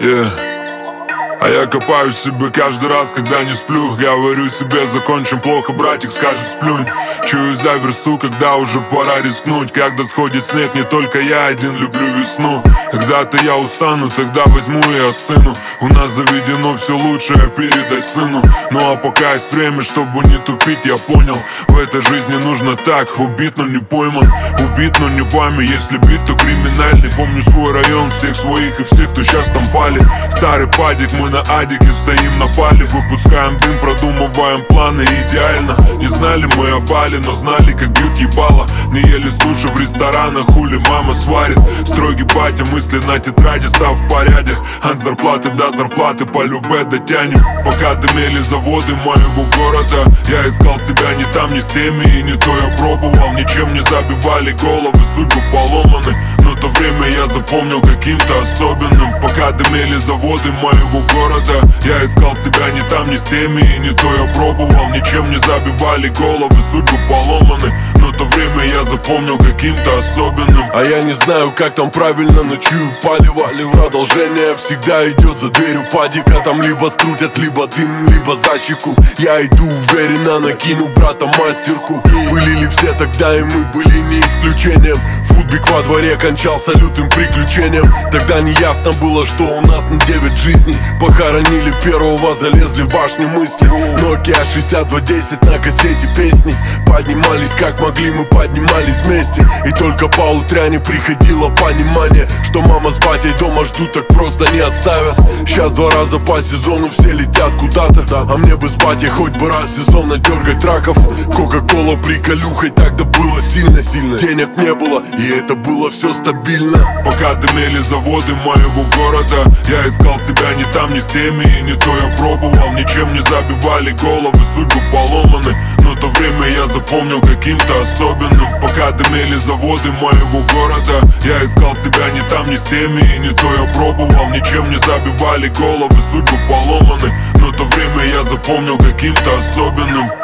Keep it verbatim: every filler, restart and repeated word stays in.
Yeah. А я копаю себе каждый раз, когда не сплю. Говорю себе, закончим плохо, братик скажет сплюнь. Чую за версту, когда уже пора рискнуть. Когда сходит снег, не только я один люблю весну. Когда-то я устану, тогда возьму и остыну. У нас заведено все лучшее передать сыну. Ну а пока есть время, чтобы не тупить, я понял, в этой жизни нужно так: убит, но не пойман, убит, но не вами. Если бит, то криминальный. Помню свой район, всех своих и всех, кто сейчас там пали. Старый падик, мы на адике стоим на пале. Выпускаем дым, продумываем планы идеально. Не знали мы о бале, но знали, как бьют ебало. Не ели суши в ресторанах, хули мама сварит. Строгий батя, мысли на тетради, став в порядке. От зарплаты до зарплаты по любе дотянем. Пока дымели заводы моего города, я искал себя не там, не с теми, и не то я пробовал. Ничем не забивали головы, судьбы поломаны. Но то время я запомнил каким-то особенным. Пока дымели заводы моего города, я искал себя не там, не с теми, и не то я пробовал. Ничем не забивали головы, судьбы поломаны. Но то время я запомнил каким-то особенным. А я не знаю, как там правильно, но чую палево. Продолжение всегда идет за дверью падика. Там либо скрутят, либо дым, либо за щеку. Я иду уверенно, накину брата мастерку. Пылили все тогда, и мы были не исключением. Футбик во дворе кончался лютым приключением. Тогда не ясно было, что у нас на девять жизней. Похоронили первого, залезли в башню мысли. Nokia шестьдесят два десять на кассете песни. Поднимались как могли, мы поднимались вместе. И только по утряне приходило понимание, что мама с батей дома ждут, так просто не оставят. Сейчас два раза по сезону все летят куда-то. А мне бы с батей хоть бы раз сезонно дергать раков. Кока-кола приколюхой, тогда было сильно-сильно. Денег не было, и это было все стабильно. Пока дымели заводы моего города, я искал себя не там, не с теми, и не то я пробовал. Ничем не забивали головы, судьбы поломаны. Но то время я запомнил каким-то особенным. Пока дымели заводы моего города, я искал себя не там, не с теми, и не то я пробовал. Ничем не забивали головы, судьбы поломаны. Но то время я запомнил каким-то особенным.